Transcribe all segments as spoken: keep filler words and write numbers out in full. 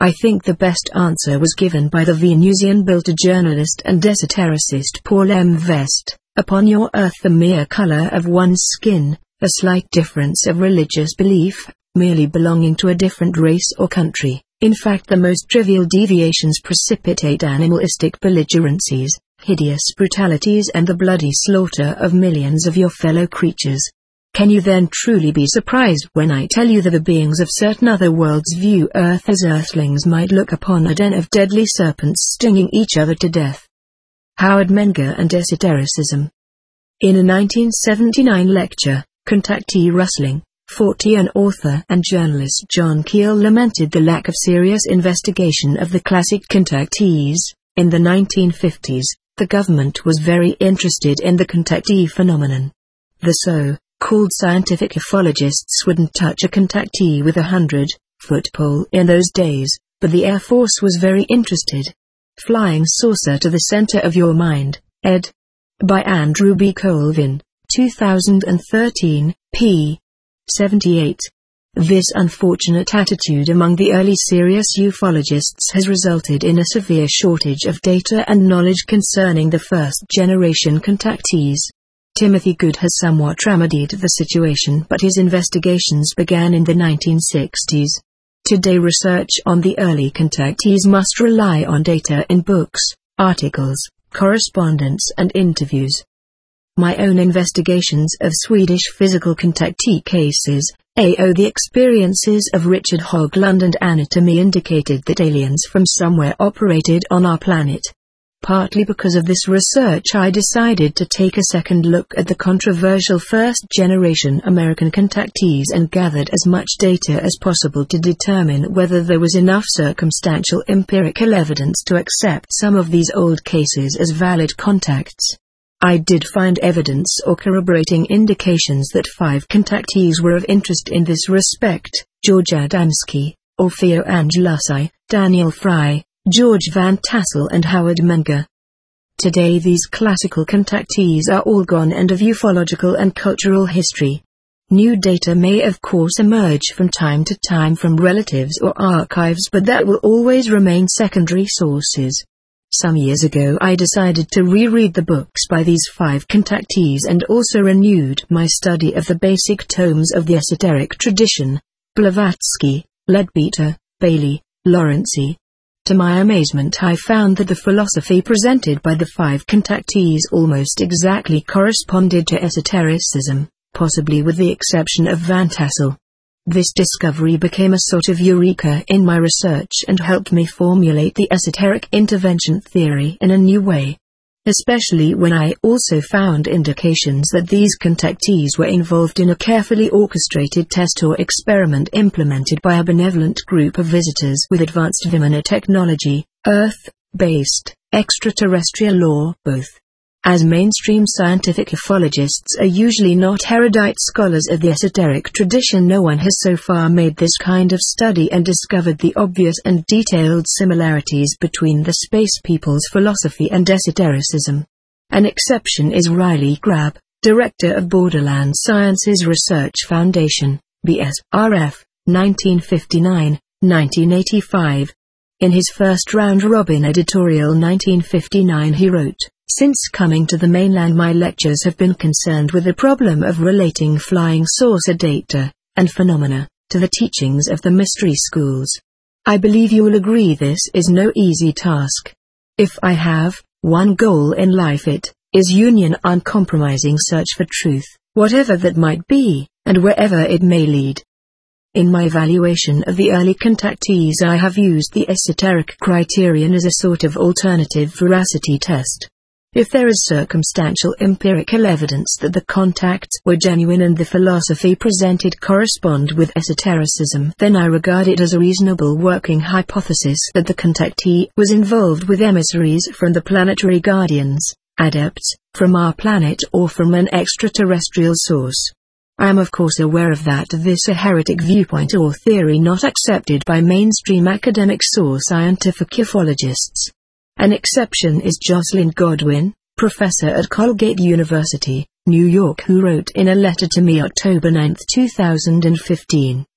I think the best answer was given by the Venusian-built journalist and esotericist Paul M. Vest. Upon your earth the mere color of one's skin, a slight difference of religious belief, merely belonging to a different race or country, in fact the most trivial deviations precipitate animalistic belligerencies, hideous brutalities and the bloody slaughter of millions of your fellow creatures. Can you then truly be surprised when I tell you that the beings of certain other worlds view Earth as earthlings might look upon a den of deadly serpents stinging each other to death? Howard Menger and Esotericism. In a nineteen seventy-nine lecture, contactee Rustling, Fortean author and journalist John Keel lamented the lack of serious investigation of the classic contactees. In the nineteen fifties, the government was very interested in the contactee phenomenon. The so-called scientific ufologists wouldn't touch a contactee with a hundred-foot pole in those days, but the Air Force was very interested. Flying Saucer to the Center of Your Mind, ed. by Andrew B. Colvin, two thousand thirteen, p. seventy-eight. This unfortunate attitude among the early serious ufologists has resulted in a severe shortage of data and knowledge concerning the first-generation contactees. Timothy Good has somewhat remedied the situation, but his investigations began in the nineteen sixties. Today research on the early contactees must rely on data in books, articles, correspondence and interviews. My own investigations of Swedish physical contactee cases, A O the experiences of Richard Hoagland and Anatomy indicated that aliens from somewhere operated on our planet. Partly because of this research I decided to take a second look at the controversial first-generation American contactees and gathered as much data as possible to determine whether there was enough circumstantial empirical evidence to accept some of these old cases as valid contacts. I did find evidence or corroborating indications that five contactees were of interest in this respect: George Adamski, Orfeo Angelusi, Daniel Fry, George Van Tassel and Howard Menger. Today these classical contactees are all gone and of ufological and cultural history. New data may of course emerge from time to time from relatives or archives, but that will always remain secondary sources. Some years ago I decided to reread the books by these five contactees and also renewed my study of the basic tomes of the esoteric tradition: Blavatsky, Leadbeater, Bailey, Lawrency. To my amazement I found that the philosophy presented by the five contactees almost exactly corresponded to esotericism, possibly with the exception of Van Tassel. This discovery became a sort of eureka in my research and helped me formulate the esoteric intervention theory in a new way. Especially when I also found indications that these contactees were involved in a carefully orchestrated test or experiment implemented by a benevolent group of visitors with advanced Vimana technology, Earth-based, extraterrestrial or both. As mainstream scientific ufologists are usually not erudite scholars of the esoteric tradition, no one has so far made this kind of study and discovered the obvious and detailed similarities between the space people's philosophy and esotericism. An exception is Riley Grab, director of Borderland Sciences Research Foundation, B S R F, nineteen fifty-nine to nineteen eighty-five. In his first round-robin editorial nineteen fifty-nine he wrote, "Since coming to the mainland my lectures have been concerned with the problem of relating flying saucer data, and phenomena, to the teachings of the mystery schools. I believe you will agree this is no easy task. If I have one goal in life, it is union, uncompromising search for truth, whatever that might be, and wherever it may lead. In my evaluation of the early contactees I have used the esoteric criterion as a sort of alternative veracity test. If there is circumstantial empirical evidence that the contacts were genuine and the philosophy presented correspond with esotericism, then I regard it as a reasonable working hypothesis that the contactee was involved with emissaries from the planetary guardians, adepts, from our planet or from an extraterrestrial source. I am of course aware of that this a heretic viewpoint or theory not accepted by mainstream academics or scientific ufologists. An exception is Jocelyn Godwin, professor at Colgate University, New York, who wrote in a letter to me October ninth two thousand fifteen,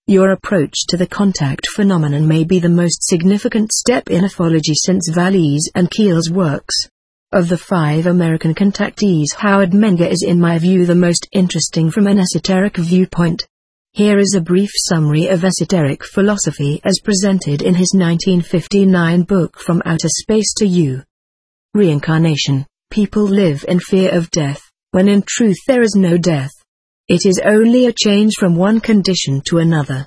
Your approach to the contact phenomenon may be the most significant step in ufology since Vallee's and Keel's works. Of the five American contactees, Howard Menger is in my view the most interesting from an esoteric viewpoint. Here is a brief summary of esoteric philosophy as presented in his nineteen fifty-nine book From Outer Space to You. Reincarnation. People live in fear of death, when in truth there is no death. It is only a change from one condition to another.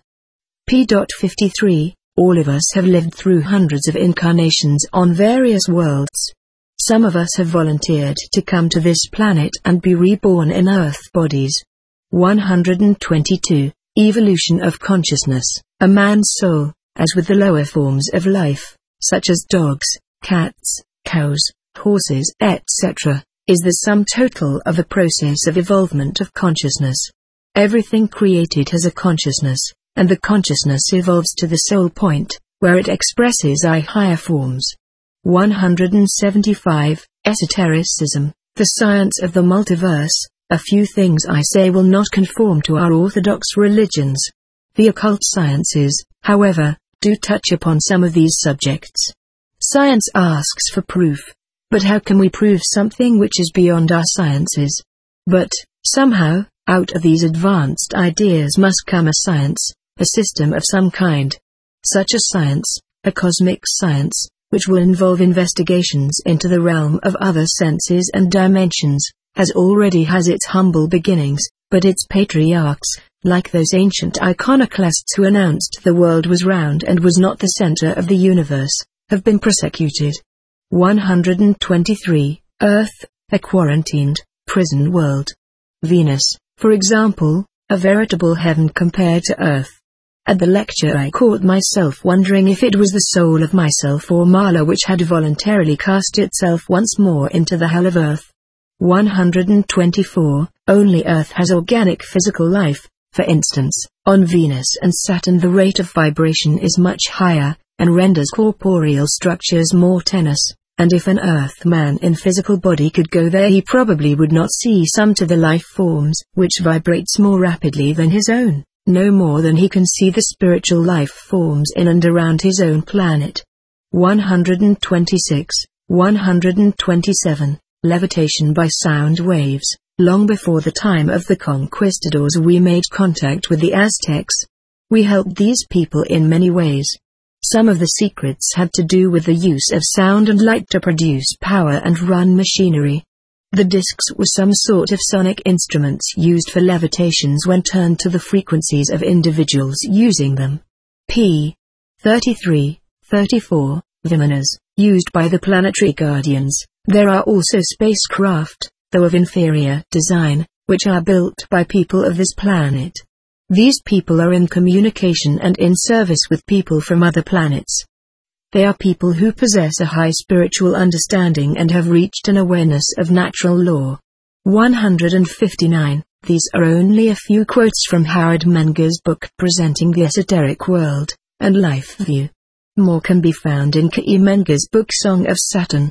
P fifty-three. All of us have lived through hundreds of incarnations on various worlds. Some of us have volunteered to come to this planet and be reborn in Earth bodies. one hundred twenty-two. Evolution of consciousness. A man's soul, as with the lower forms of life, such as dogs, cats, cows, horses, et cetera, is the sum total of a process of evolvement of consciousness. Everything created has a consciousness, and the consciousness evolves to the soul point, where it expresses I higher forms. one hundred seventy-five. Esotericism, the science of the multiverse. A few things I say will not conform to our orthodox religions. The occult sciences, however, do touch upon some of these subjects. Science asks for proof. But how can we prove something which is beyond our sciences? But, somehow, out of these advanced ideas must come a science, a system of some kind. Such a science, a cosmic science, which will involve investigations into the realm of other senses and dimensions, has already has its humble beginnings, but its patriarchs, like those ancient iconoclasts who announced the world was round and was not the center of the universe, have been persecuted. one hundred twenty-three. Earth, a quarantined, prison world. Venus, for example, a veritable heaven compared to Earth. At the lecture I caught myself wondering if it was the soul of myself or Marla which had voluntarily cast itself once more into the hell of Earth. one hundred twenty-four. Only Earth has organic physical life. For instance, on Venus and Saturn the rate of vibration is much higher, and renders corporeal structures more tenuous, and if an Earthman in physical body could go there he probably would not see some to the life forms which vibrates more rapidly than his own, no more than he can see the spiritual life forms in and around his own planet. one hundred twenty-six. one hundred twenty-seven. Levitation by sound waves. Long before the time of the conquistadors we made contact with the Aztecs. We helped these people in many ways. Some of the secrets had to do with the use of sound and light to produce power and run machinery. The discs were some sort of sonic instruments used for levitations when turned to the frequencies of individuals using them. P. thirty-three, thirty-four. Vimanas, used by the planetary guardians. There are also spacecraft, though of inferior design, which are built by people of this planet. These people are in communication and in service with people from other planets. They are people who possess a high spiritual understanding and have reached an awareness of natural law. one hundred fifty-nine. These are only a few quotes from Howard Menger's book presenting the esoteric world and life view. More can be found in K E Menger's book Song of Saturn.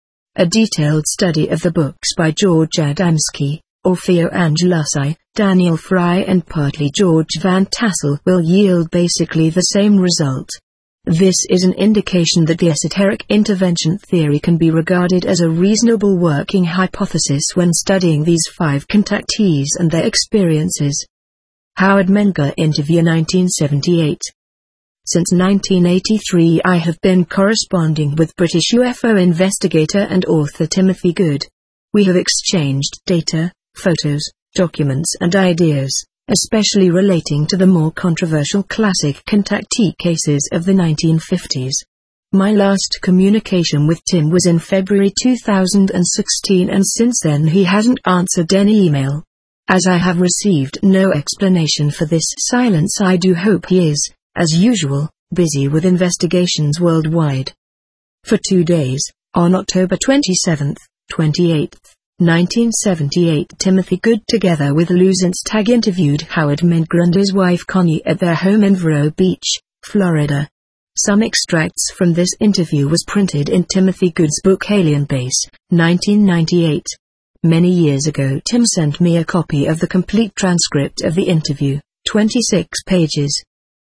A detailed study of the books by George Adamski, Orfeo Angelusi, Daniel Fry and partly George Van Tassel will yield basically the same result. This is an indication that the esoteric intervention theory can be regarded as a reasonable working hypothesis when studying these five contactees and their experiences. Howard Menger interview nineteen seventy-eight. Since nineteen eighty-three I have been corresponding with British U F O investigator and author Timothy Good. We have exchanged data, photos, documents and ideas, especially relating to the more controversial classic contactee cases of the nineteen fifties. My last communication with Tim was in February two thousand sixteen and since then he hasn't answered any email. As I have received no explanation for this silence I do hope he is, as usual, busy with investigations worldwide. For two days, on October twenty-seventh, twenty-eighth, nineteen seventy-eight Timothy Good together with Lou Zinstag interviewed Howard Menger and his wife Connie at their home in Vero Beach, Florida. Some extracts from this interview was printed in Timothy Good's book Alien Base, nineteen ninety-eight. Many years ago Tim sent me a copy of the complete transcript of the interview, twenty-six pages.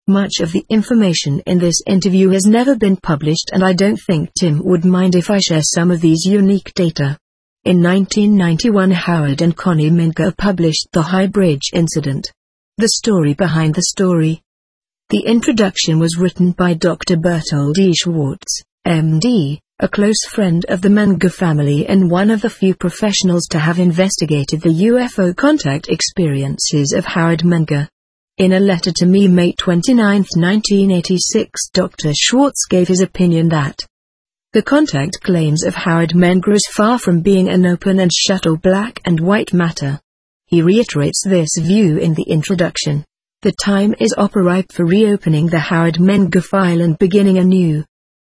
Much of the information in this interview has never been published, and I don't think Tim would mind if I share some of these unique data. In nineteen ninety-one, Howard and Connie Menger published The High Bridge Incident. The story behind the story. The introduction was written by Doctor Bertold E. Schwartz, M D, a close friend of the Menger family and one of the few professionals to have investigated the U F O contact experiences of Howard Menger. In a letter to me May twenty-ninth, nineteen eighty-six, Doctor Schwartz gave his opinion that the contact claims of Howard Menger is far from being an open and shut or black and white matter. He reiterates this view in the introduction. The time is ripe for reopening the Howard Menger file and beginning anew.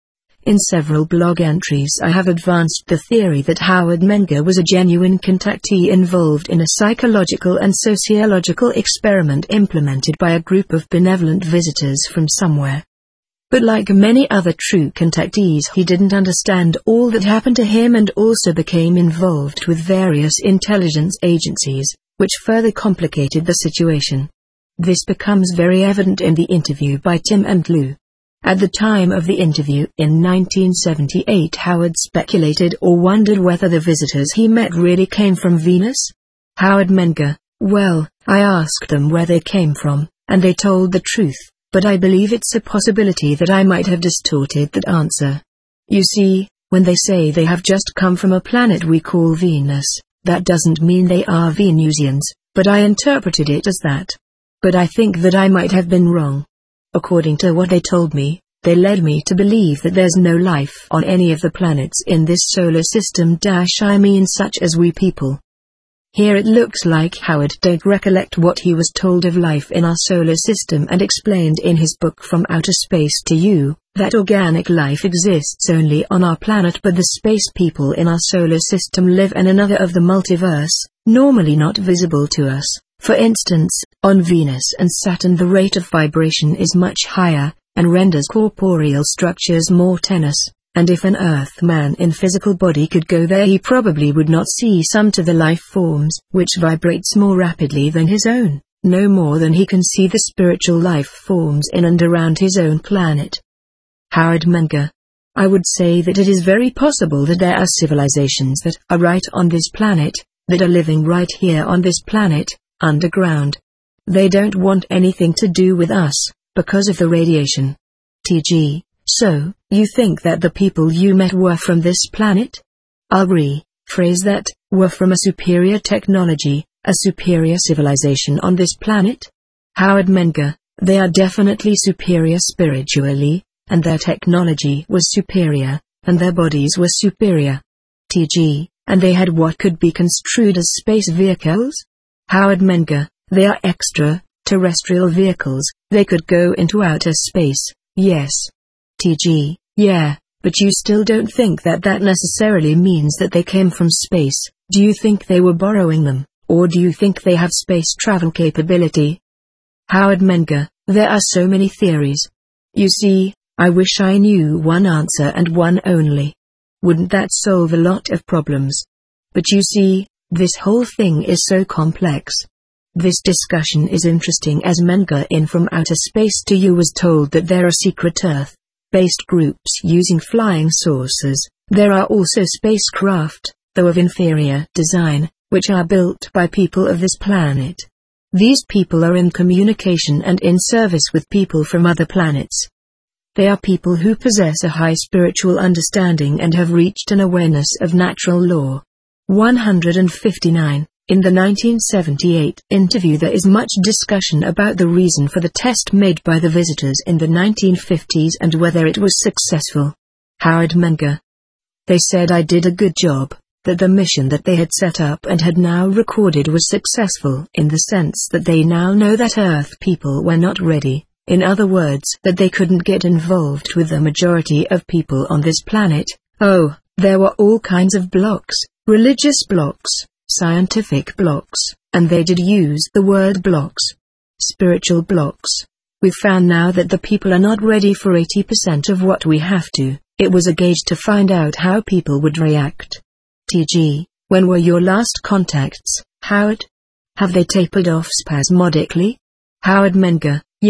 In several blog entries I have advanced the theory that Howard Menger was a genuine contactee involved in a psychological and sociological experiment implemented by a group of benevolent visitors from somewhere. But like many other true contactees, he didn't understand all that happened to him and also became involved with various intelligence agencies, which further complicated the situation. This becomes very evident in the interview by Tim and Lou. At the time of the interview in nineteen seventy-eight, Howard speculated or wondered whether the visitors he met really came from Venus. Howard Menger: well, I asked them where they came from, and they told the truth, but I believe it's a possibility that I might have distorted that answer. You see, when they say they have just come from a planet we call Venus, that doesn't mean they are Venusians, but I interpreted it as that. But I think that I might have been wrong. According to what they told me, they led me to believe that there's no life on any of the planets in this solar system dash I mean such as we people. Here it looks like Howard don't recollect what he was told of life in our solar system and explained in his book From Outer Space to You, that organic life exists only on our planet, but the space people in our solar system live in another of the multiverse, normally not visible to us. For instance, on Venus and Saturn the rate of vibration is much higher, and renders corporeal structures more tenuous, and if an Earthman in physical body could go there he probably would not see some to the life forms, which vibrates more rapidly than his own, no more than he can see the spiritual life forms in and around his own planet. Howard Menger: I would say that it is very possible that there are civilizations that are right on this planet, that are living right here on this planet, underground. They don't want anything to do with us, because of the radiation. for example, so, you think that the people you met were from this planet? I'll rephrase that, were from a superior technology, a superior civilization on this planet? Howard Menger: they are definitely superior spiritually, and their technology was superior, and their bodies were superior. for example, and they had what could be construed as space vehicles? Howard Menger: they are extra-terrestrial vehicles, they could go into outer space, yes. for example, yeah, but you still don't think that that necessarily means that they came from space. Do you think they were borrowing them, or do you think they have space travel capability? Howard Menger: there are so many theories. You see, I wish I knew one answer and one only. Wouldn't that solve a lot of problems? But you see, this whole thing is so complex. This discussion is interesting as Menger in From Outer Space to You was told that there are secret Earth-based groups using flying saucers. There are also spacecraft, though of inferior design, which are built by people of this planet. These people are in communication and in service with people from other planets. They are people who possess a high spiritual understanding and have reached an awareness of natural law. one hundred fifty-nine. In the nineteen seventy-eight interview there is much discussion about the reason for the test made by the visitors in the nineteen fifties and whether it was successful. Howard Menger: they said I did a good job, that the mission that they had set up and had now recorded was successful in the sense that they now know that Earth people were not ready, in other words, that they couldn't get involved with the majority of people on this planet. Oh, there were all kinds of blocks, religious blocks, scientific blocks, and they did use the word blocks. Spiritual blocks. We've found now that the people are not ready for eighty percent of what we have to. It was a gauge to find out how people would react. for example, when were your last contacts, Howard? Have they tapered off spasmodically? Howard Menger: yeah,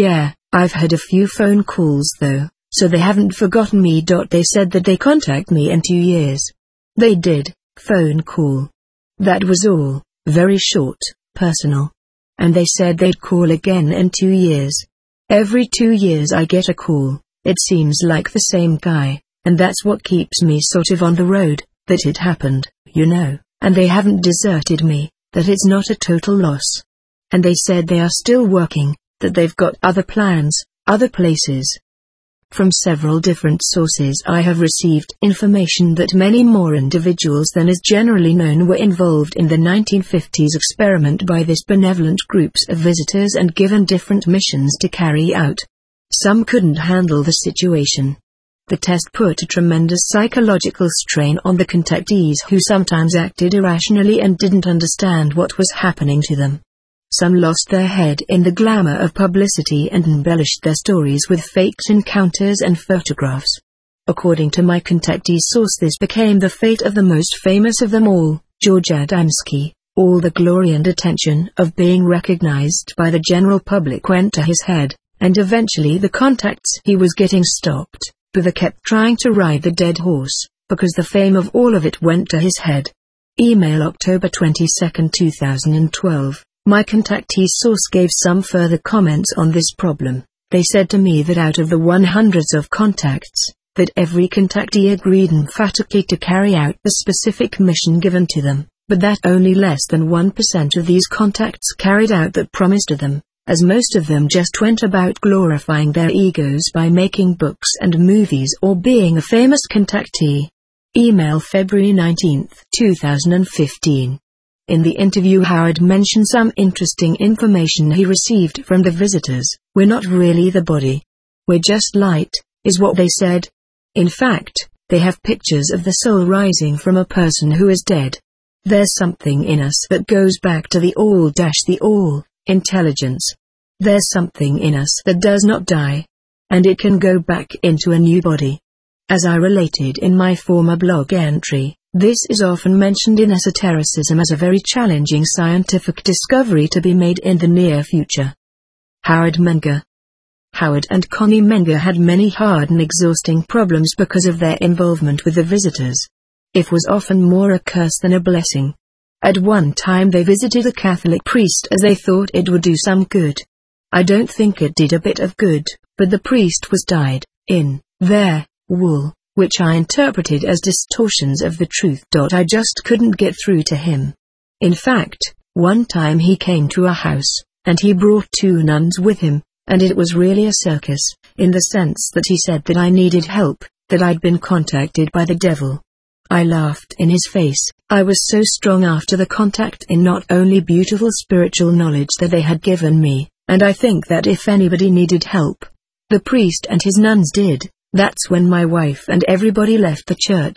I've had a few phone calls though, so they haven't forgotten me. They said that they contact me in two years. They did, phone call. That was all, very short, personal. And they said they'd call again in two years. Every two years I get a call, it seems like the same guy, and that's what keeps me sort of on the road, that it happened, you know, and they haven't deserted me, that it's not a total loss. And they said they are still working, that they've got other plans, other places. From several different sources I have received information that many more individuals than is generally known were involved in the nineteen fifties experiment by this benevolent groups of visitors and given different missions to carry out. Some couldn't handle the situation. The test put a tremendous psychological strain on the contactees, who sometimes acted irrationally and didn't understand what was happening to them. Some lost their head in the glamour of publicity and embellished their stories with faked encounters and photographs. According to my contactee source, this became the fate of the most famous of them all, George Adamski. All the glory and attention of being recognized by the general public went to his head, and eventually the contacts he was getting stopped, but they kept trying to ride the dead horse, because the fame of all of it went to his head. Email October twenty-second two thousand twelve. My contactee source gave some further comments on this problem. They said to me that out of the one hundreds of contacts, that every contactee agreed emphatically to carry out the specific mission given to them, but that only less than one percent of these contacts carried out that promised to them, as most of them just went about glorifying their egos by making books and movies or being a famous contactee. Email February nineteenth two thousand fifteen. In the interview, Howard mentioned some interesting information he received from the visitors. We're not really the body. We're just light, is what they said. In fact, they have pictures of the soul rising from a person who is dead. There's something in us that goes back to the all-the all, intelligence. There's something in us that does not die. And it can go back into a new body. As I related in my former blog entry, this is often mentioned in esotericism as a very challenging scientific discovery to be made in the near future. Howard Menger. Howard and Connie Menger had many hard and exhausting problems because of their involvement with the visitors. It was often more a curse than a blessing. At one time they visited a Catholic priest as they thought it would do some good. I don't think it did a bit of good, but the priest was dyed in their wool, which I interpreted as distortions of the truth. I just couldn't get through to him. In fact, one time he came to our house, and he brought two nuns with him, and it was really a circus, in the sense that he said that I needed help, that I'd been contacted by the devil. I laughed in his face. I was so strong after the contact in not only beautiful spiritual knowledge that they had given me, and I think that if anybody needed help, the priest and his nuns did. That's when my wife and everybody left the church.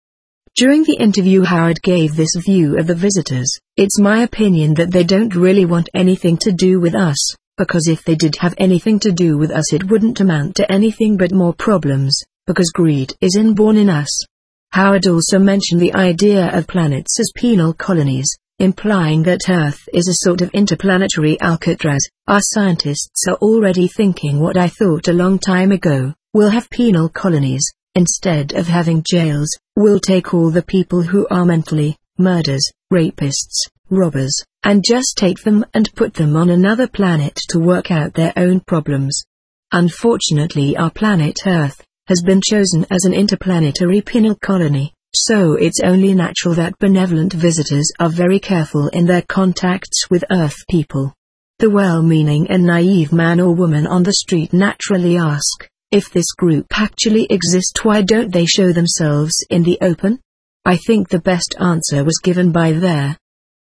During the interview, Howard gave this view of the visitors. It's my opinion that they don't really want anything to do with us, because if they did have anything to do with us, it wouldn't amount to anything but more problems, because greed is inborn in us. Howard also mentioned the idea of planets as penal colonies, implying that Earth is a sort of interplanetary Alcatraz. Our scientists are already thinking what I thought a long time ago. We'll have penal colonies. Instead of having jails, we'll take all the people who are mentally, murderers, rapists, robbers, and just take them and put them on another planet to work out their own problems. Unfortunately, our planet Earth has been chosen as an interplanetary penal colony, so it's only natural that benevolent visitors are very careful in their contacts with Earth people. The well-meaning and naive man or woman on the street naturally ask, if this group actually exists, why don't they show themselves in the open? I think the best answer was given by their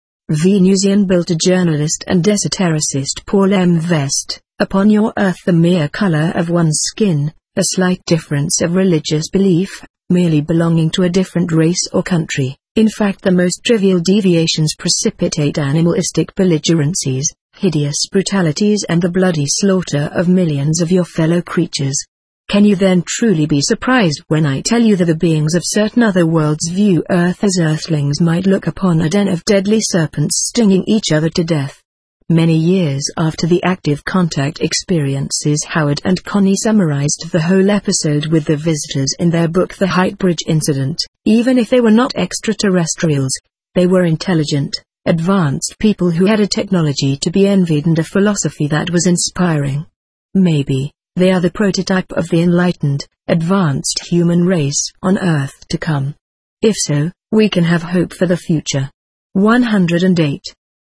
Venusian built-a journalist and esotericist Paul M. Vest. Upon your earth the mere color of one's skin, a slight difference of religious belief, merely belonging to a different race or country. In fact, the most trivial deviations precipitate animalistic belligerencies, hideous brutalities, and the bloody slaughter of millions of your fellow creatures. Can you then truly be surprised when I tell you that the beings of certain other worlds view Earth as earthlings might look upon a den of deadly serpents stinging each other to death? Many years after the active contact experiences, Howard and Connie summarized the whole episode with the visitors in their book The Height Bridge Incident. Even if they were not extraterrestrials, they were intelligent, advanced people who had a technology to be envied and a philosophy that was inspiring. Maybe they are the prototype of the enlightened, advanced human race on Earth to come. If so, we can have hope for the future. one hundred eight.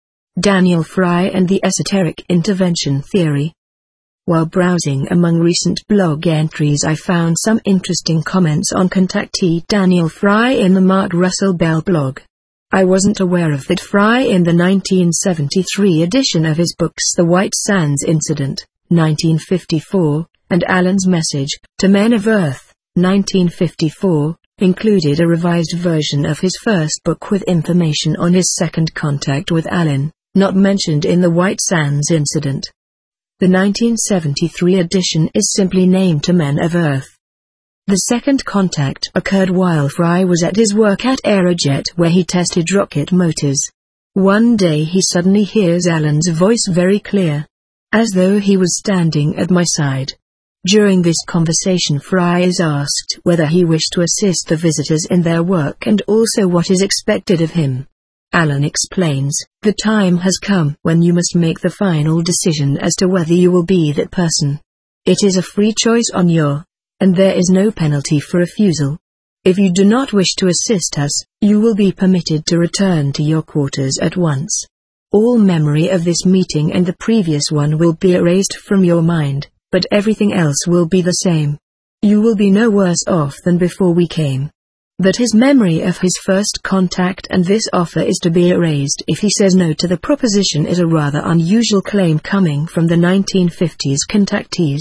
Daniel Fry and the Esoteric Intervention Theory. While browsing among recent blog entries, I found some interesting comments on contactee Daniel Fry in the Mark Russell Bell blog. I wasn't aware of that Fry in the nineteen seventy-three edition of his books The White Sands Incident, nineteen fifty-four, and Alan's Message to Men of Earth, nineteen fifty-four, included a revised version of his first book with information on his second contact with Alan, not mentioned in the White Sands Incident. The nineteen seventy-three edition is simply named To Men of Earth. The second contact occurred while Fry was at his work at Aerojet, where he tested rocket motors. One day he suddenly hears Alan's voice very clear, as though he was standing at my side. During this conversation, Fry is asked whether he wished to assist the visitors in their work and also what is expected of him. Alan explains, "The time has come when you must make the final decision as to whether you will be that person. It is a free choice on your, and there is no penalty for refusal. If you do not wish to assist us, you will be permitted to return to your quarters at once. All memory of this meeting and the previous one will be erased from your mind, but everything else will be the same. You will be no worse off than before we came." But his memory of his first contact and this offer is to be erased if he says no to the proposition is a rather unusual claim coming from the nineteen fifties contactees.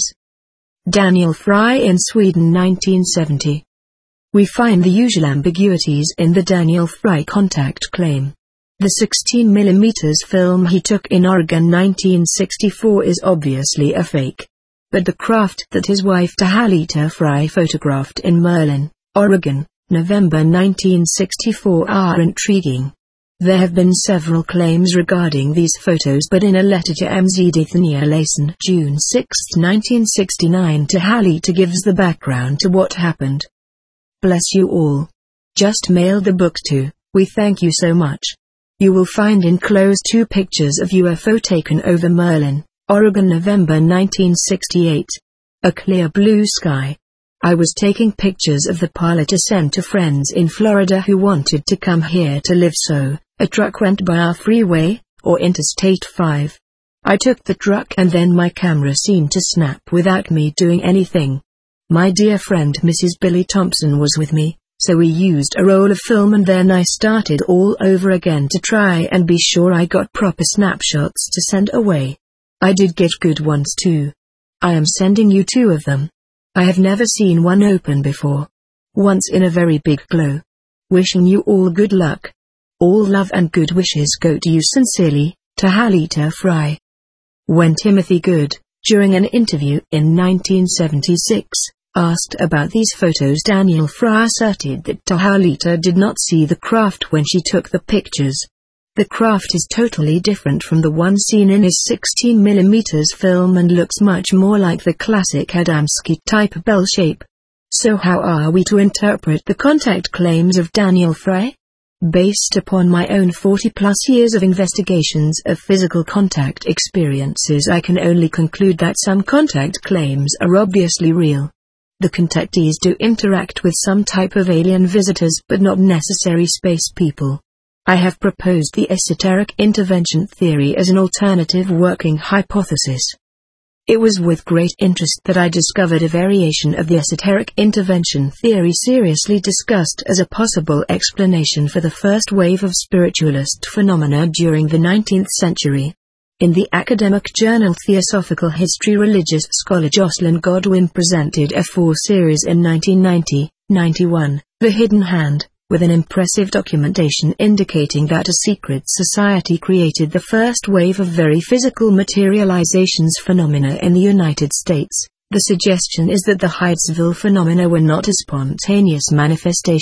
Daniel Fry in Sweden, nineteen seventy. We find the usual ambiguities in the Daniel Fry contact claim. The sixteen millimeter film he took in Oregon nineteen sixty-four is obviously a fake. But the craft that his wife Tahalita Fry photographed in Merlin, Oregon, November nineteen sixty-four are intriguing. There have been several claims regarding these photos, but in a letter to M Z Dithania Layson, June sixth nineteen sixty-nine, Tahalita gives the background to what happened. Bless you all. Just mailed the book to, we thank you so much. You will find enclosed two pictures of U F O taken over Merlin, Oregon, November nineteen sixty-eight. A clear blue sky. I was taking pictures of the pilot to send to friends in Florida who wanted to come here to live, so a truck went by our freeway, or Interstate five. I took the truck and then my camera seemed to snap without me doing anything. My dear friend Missus Billy Thompson was with me, so we used a roll of film and then I started all over again to try and be sure I got proper snapshots to send away. I did get good ones too. I am sending you two of them. I have never seen one open before. Once in a very big glow. Wishing you all good luck. All love and good wishes go to you sincerely, Tahalita Fry. When Timothy Good, during an interview in nineteen seventy-six, asked about these photos, Daniel Fry asserted that Tahalita did not see the craft when she took the pictures. The craft is totally different from the one seen in his sixteen millimeter film and looks much more like the classic Adamski type bell shape. So how are we to interpret the contact claims of Daniel Fry? Based upon my own forty plus years of investigations of physical contact experiences, I can only conclude that some contact claims are obviously real. The contactees do interact with some type of alien visitors, but not necessarily space people. I have proposed the esoteric intervention theory as an alternative working hypothesis. It was with great interest that I discovered a variation of the esoteric intervention theory seriously discussed as a possible explanation for the first wave of spiritualist phenomena during the nineteenth century. In the academic journal Theosophical History, religious scholar Jocelyn Godwin presented a four-series in nineteen ninety ninety-one, The Hidden Hand, with an impressive documentation indicating that a secret society created the first wave of very physical materializations phenomena in the United States. The suggestion is that the Hydesville phenomena were not a spontaneous manifestation,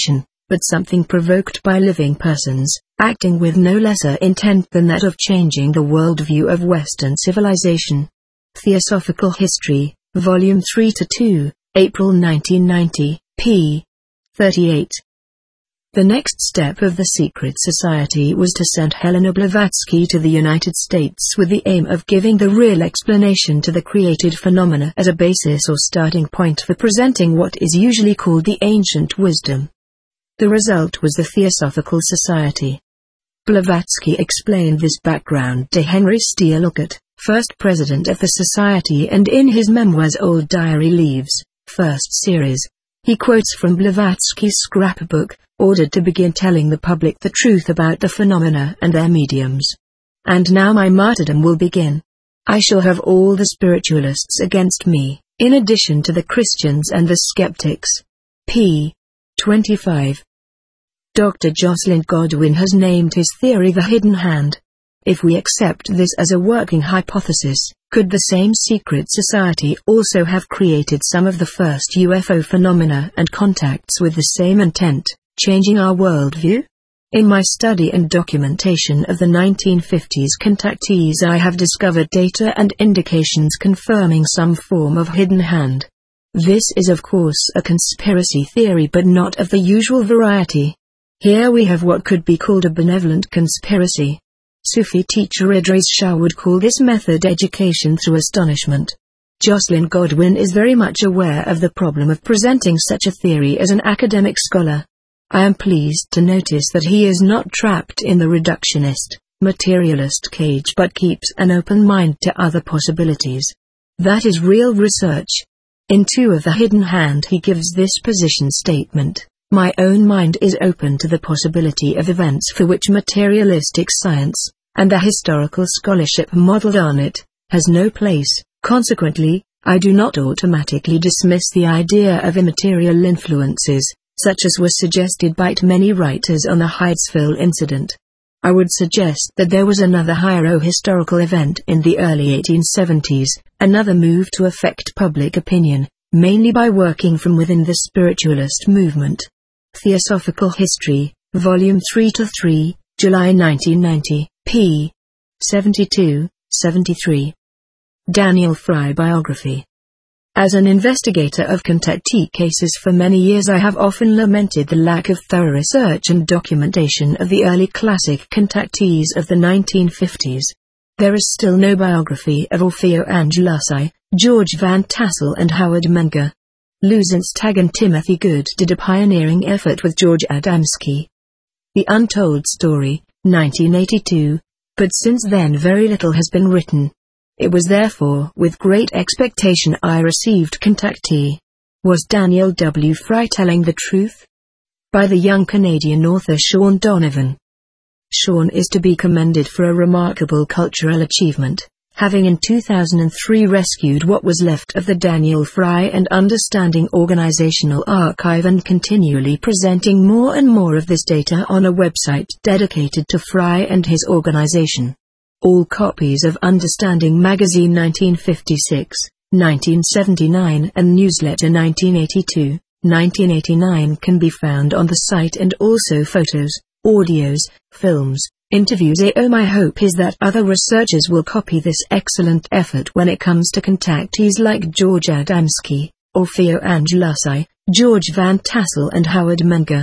but something provoked by living persons, acting with no lesser intent than that of changing the worldview of Western civilization. Theosophical History, Volume three to two, April nineteen ninety, p. thirty-eight. The next step of the secret society was to send Helena Blavatsky to the United States with the aim of giving the real explanation to the created phenomena as a basis or starting point for presenting what is usually called the ancient wisdom. The result was the Theosophical Society. Blavatsky explained this background to Henry Steele Olcott, first president of the Society, and in his memoirs Old Diary Leaves, first series, he quotes from Blavatsky's scrapbook, ordered to begin telling the public the truth about the phenomena and their mediums. And now my martyrdom will begin. I shall have all the spiritualists against me, in addition to the Christians and the skeptics. p. twenty-five. Doctor Jocelyn Godwin has named his theory the hidden hand. If we accept this as a working hypothesis, could the same secret society also have created some of the first U F O phenomena and contacts with the same intent, changing our worldview? In my study and documentation of the nineteen fifties contactees, I have discovered data and indications confirming some form of hidden hand. This is of course a conspiracy theory, but not of the usual variety. Here we have what could be called a benevolent conspiracy. Sufi teacher Idris Shah would call this method education through astonishment. Jocelyn Godwin is very much aware of the problem of presenting such a theory as an academic scholar. I am pleased to notice that he is not trapped in the reductionist, materialist cage, but keeps an open mind to other possibilities. That is real research. In Two of the Hidden Hand he gives this position statement: my own mind is open to the possibility of events for which materialistic science, and the historical scholarship modeled on it, has no place. Consequently, I do not automatically dismiss the idea of immaterial influences, such as was suggested by many writers on the Hydesville incident. I would suggest that there was another hiero-historical event in the early eighteen seventies, another move to affect public opinion, mainly by working from within the spiritualist movement. Theosophical History, Volume three to three, July nineteen ninety, p. seventy-two, seventy-three. Daniel Fry Biography. As an investigator of contactee cases for many years, I have often lamented the lack of thorough research and documentation of the early classic contactees of the nineteen fifties. There is still no biography of Orfeo Angelucci, George Van Tassel and Howard Menger. Luzent's Tag and Timothy Good did a pioneering effort with George Adamski. The Untold Story, nineteen eighty-two, but since then very little has been written. It was therefore with great expectation I received Contactee. Was Daniel W. Fry telling the truth? By the young Canadian author Sean Donovan. Sean is to be commended for a remarkable cultural achievement, having in two thousand three rescued what was left of the Daniel Fry and Understanding Organizational Archive and continually presenting more and more of this data on a website dedicated to Fry and his organization. All copies of Understanding Magazine nineteen fifty-six, nineteen seventy-nine and Newsletter nineteen eighty-two, nineteen eighty-nine can be found on the site, and also photos, audios, films, interviews. Oh, my hope is that other researchers will copy this excellent effort when it comes to contactees like George Adamski, Orfeo Angelucci, George Van Tassel and Howard Menger.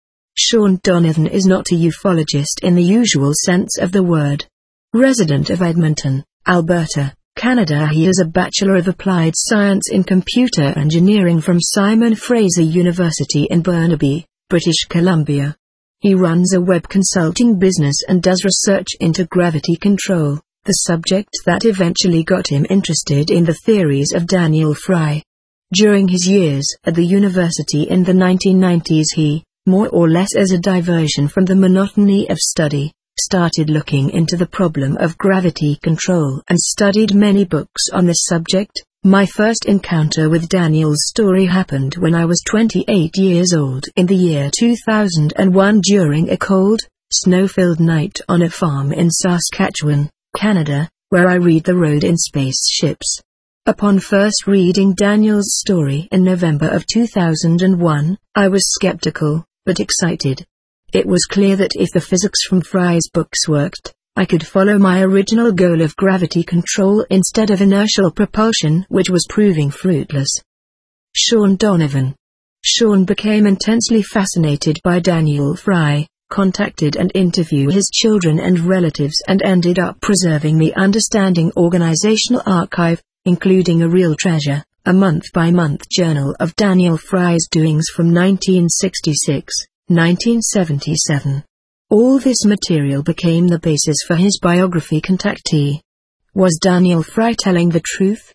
Sean Donovan is not a ufologist in the usual sense of the word. Resident of Edmonton, Alberta, Canada, he is a Bachelor of Applied Science in Computer Engineering from Simon Fraser University in Burnaby, British Columbia. He runs a web consulting business and does research into gravity control, the subject that eventually got him interested in the theories of Daniel Fry. During his years at the university in the nineteen nineties he, more or less as a diversion from the monotony of study, started looking into the problem of gravity control and studied many books on this subject. My first encounter with Daniel's story happened when I was twenty-eight years old in the year two thousand one during a cold, snow-filled night on a farm in Saskatchewan, Canada, where I read The Road in Spaceships. Upon first reading Daniel's story in November of two thousand one, I was skeptical, but excited. It was clear that if the physics from Fry's books worked, I could follow my original goal of gravity control instead of inertial propulsion, which was proving fruitless. Sean Donovan. Sean became intensely fascinated by Daniel Fry, contacted and interviewed his children and relatives, and ended up preserving the Understanding Organizational Archive, including a real treasure, a month-by-month journal of Daniel Fry's doings from nineteen sixty-six to nineteen seventy-seven. All this material became the basis for his biography Contactee. Was Daniel Fry telling the truth?